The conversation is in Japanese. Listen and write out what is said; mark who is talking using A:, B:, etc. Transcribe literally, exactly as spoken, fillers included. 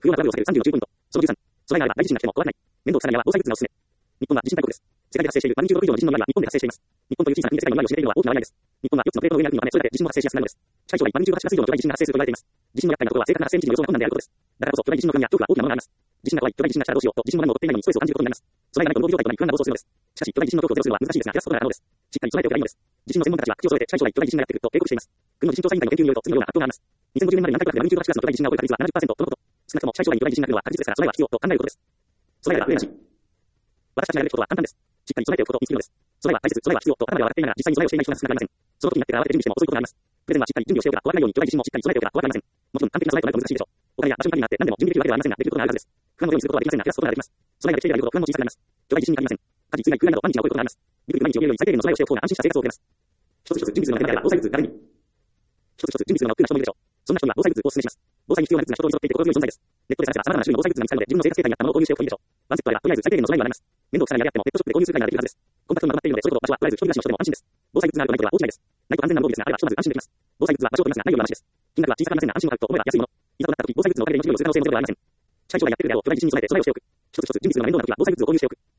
A: 不要なトラブルを避けるさんじゅうの注意ポイント。そのじゅうさん、備えがあれば大地震が来ても怖がらない。面倒くさがり屋は防災グッズがおすすめ。日本は地震大国です。世界で発生しているマグニチュードろく以上の地震の被害は日本で発生しています。日本という小さな国で世界の被害を占めているのは大きな割合です。日本はよっつのプレートの上にある国のため、それだけ地震も発生しやすくなるのです。近い将来、マグニチュードはちクラス以上の巨大地震が発生すると言われています。地震の厄介なところは正確な発生日時の予想が困難であることです。だからこそ、巨大地震の不安や恐怖は大きなものがあります。地震が怖い、巨大地震が来たらどうしようと、地震の波も起こっていないのにストレスを感じることになります。備えがないとノービ状態となり不安な暴走するのです。しかし、巨大地震の恐怖をゼロするのは難しいですが、減らすことが可能です。しっかり備えておけばいいのです。地震の専門家たちは口を揃えて、近い将来巨大地震がやってくると警告しています。国の地震調査委員会の研究によると、次のような発表があります。にせんごじゅうねんまでに南海トラフでマグニチュードはちクラスの巨大地震が起こる確率は ななじゅっパーセント とのこと。少なくとも近い将来に巨大地震が来るのは確実ですから、備えは必要と考えることです。備えが上なし。私たちがやるべきことは簡単です。しっかり備えておくことを見つけるのです。備えは大切、備えは必要と頭では分かっていながら、実際に備えをしていない人が少なくありません。その時になってから慌てて準備しても遅いことがあります。プレゼンはしっかり準備をしておくが怖がらないように、巨大地震もしっかり備えておくが怖がりません。もちろん完璧な備えとなると難しいでしょう。お金や場所に限りがあって何でも準備できるわけではありませんが、できることがあるはずです。不安のようにすることはできませんが、減らすことができます。備えができていればいるほど不安も小さくなります。巨大地震に限りません。火事、水害、空難など万日が起こることがあります。ビクビク毎日を見るより最低限の備えをしておく方が安心した生活を送れます。一つ一つ準備するのが大変であれば、防災グッズ誰に一つ一つ準備するのが億劫な人もいるでしょう。そんな人には防災グッズをお勧めします。防災に必要なグッズが一通り揃っていて心強い存在です。ネットで探せば様々な種類の防災グッズが見つかるので、自分の生活形態に合ったものを購入しておくといいでしょう。ワンセットあれば、とりあえず最低限の備えにはなります。面倒くさがり屋であっても、ペットショップで購入するくらいならできるはずです。コンタクトもまとまっているので、そういうこと場所はとりあえず一人暮らしの人でも安心です。防災グッズがあるとないことは大違いです。ないと安全な無防備ですが、あればひとまず安心できます。防災グッズは場所を取りますが、内容は話です。金額は小さくありませんが、安心もあると思えば安いもの。いざとなった時、防災グッズのおかげで命をする可能性もゼロではありません。近い将来やってくるであろう巨大地震に備えて備えをしておく。一つ一つ準備するのが面倒な時は防災グッズを購入しておく。